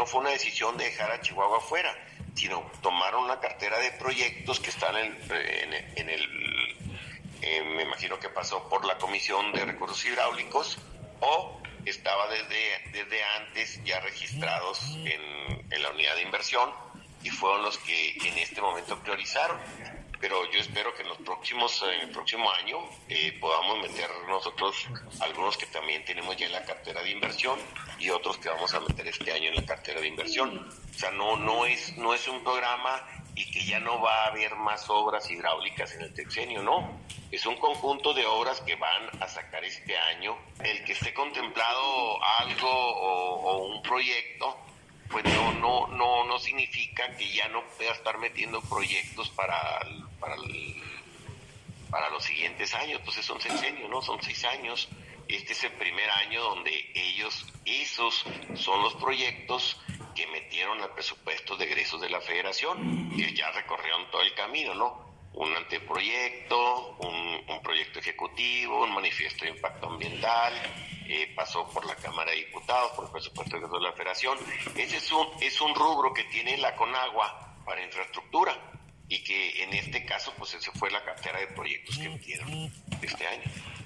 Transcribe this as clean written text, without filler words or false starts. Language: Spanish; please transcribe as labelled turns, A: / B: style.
A: fue una decisión de dejar a Chihuahua fuera, sino tomaron una cartera de proyectos que están me imagino que pasó por la Comisión de Recursos Hidráulicos o estaba desde antes ya registrados en la unidad de inversión y fueron los que en este momento priorizaron. Pero yo espero que en el próximo año podamos meter nosotros algunos que también tenemos ya en la cartera de inversión y otros que vamos a meter este año en la cartera de inversión. O sea, no es un programa y que ya no va a haber más obras hidráulicas en el sexenio, no. Es un conjunto de obras que van a sacar este año. El que esté contemplado algo o un proyecto, pues no significa que ya no pueda estar metiendo proyectos para los siguientes años. Pues es un sexenio, ¿no? Son 6 años. Este es el primer año donde esos son los proyectos que metieron al presupuesto de egresos de la Federación, que ya recorrieron todo el camino, ¿no? Un anteproyecto, un proyecto ejecutivo, un manifiesto de impacto ambiental, pasó por la Cámara de Diputados, por el presupuesto de egresos de la Federación. Ese es un rubro que tiene la Conagua para infraestructura y que en este caso pues esa fue la cartera de proyectos que metieron este año.